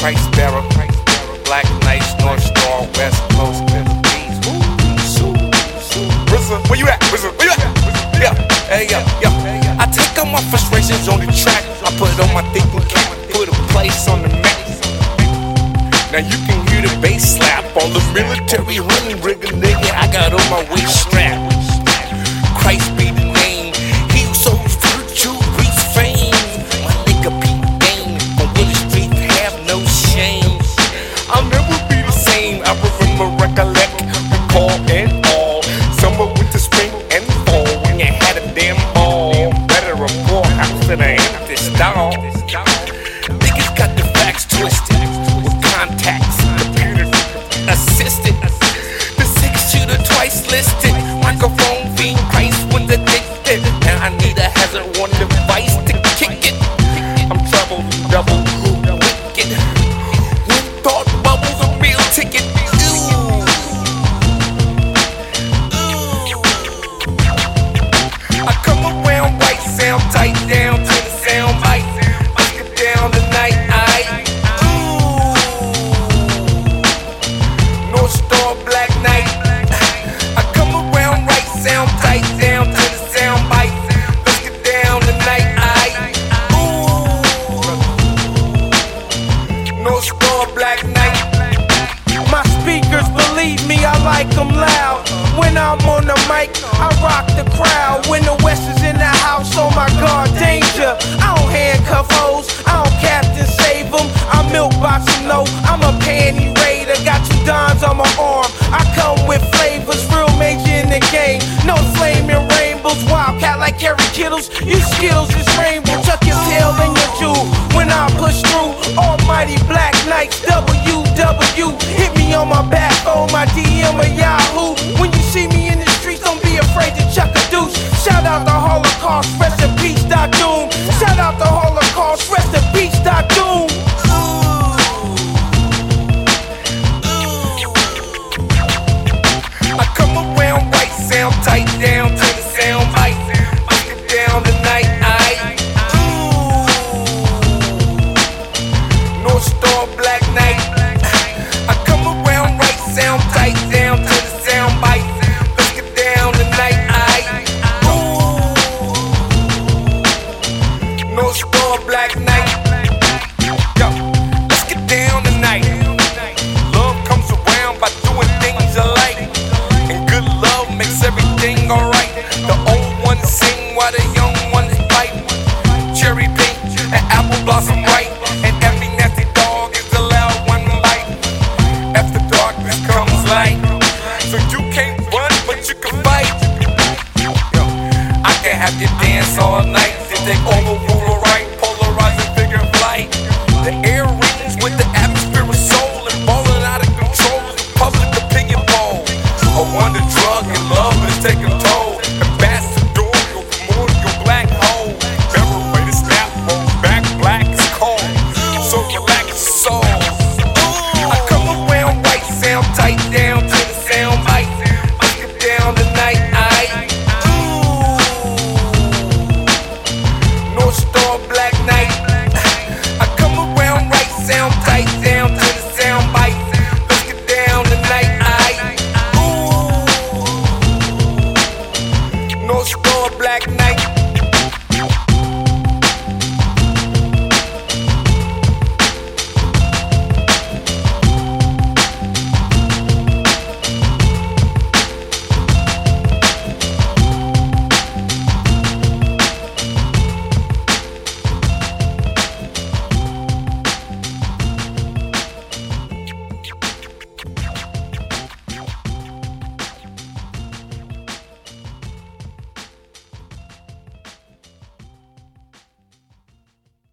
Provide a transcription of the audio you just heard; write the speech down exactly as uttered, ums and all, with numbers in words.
Christ bearer, Black Knights, North Star, West Coast, Philippines. RZA, where you at? RZA, where you at? Yeah, hey, yeah, yeah. I take all my frustrations on the track. I put it on my thinking cap, put a place on the map. Now you can hear the bass slap on the military honey rigger, nigga. I got on my waist strap. Christ be the name. He who sows virtue reach fame. My nigga be game. On Willie Street have no shame. I'll never be the same. I remember, recollect, recall, and all. Summer, winter, spring, and fall. When you had a damn ball. Better a poor house than an empty stall. Niggas got the facts twisted. Contacts, computer assisted. The six shooter twice listed. Microphone being Christ when addicted. Now I need a hazard one device to kick it. I'm trouble, double, wicked. When thought bubbles a real ticket. Ooh. Ooh. I come around white, sound tight down to the sound bite. Let's get down tonight, aight. North Star, Black Knight. I come around right, sound tight, down to the sound bite. Let's get down tonight, aight. Ooh. North Star, Black Knight. My speakers, believe me, I like them loud. When I'm on the mic, I rock the crowd. When the West is in the house, oh my God, danger. I don't handcuff hoes, I don't captain save them. I milk box them, no, I'm a panty raider. Got two dimes on my arm, I come with flavors, real major in the game. No flaming rainbows, wildcat like Harry Kittles. You skills is rainbow, tuck your tail in your jewel. When I push through, almighty Black Knights, W W. Hit me on my back, on my D M or Yahoo. When you see me in the streets, don't be afraid to chuck a deuce. Shout out the Holocaust, rest in peace, Doc Doom. Shout out the Holocaust, rest in peace, Doc Doom. I come around right, sound tight, down to the sound bite. Let's get down tonight, aight. Ooh. North Star, Black Knight. I come around right, sound tight, down to the sound bite. Let's get down tonight, aight. Ooh. North Star, Black Knight. Yo, let's get down tonight. Love comes around by doing things I like. And good love makes everything alright. The old ones sing while the young ones fight. Cherry pink and apple blossom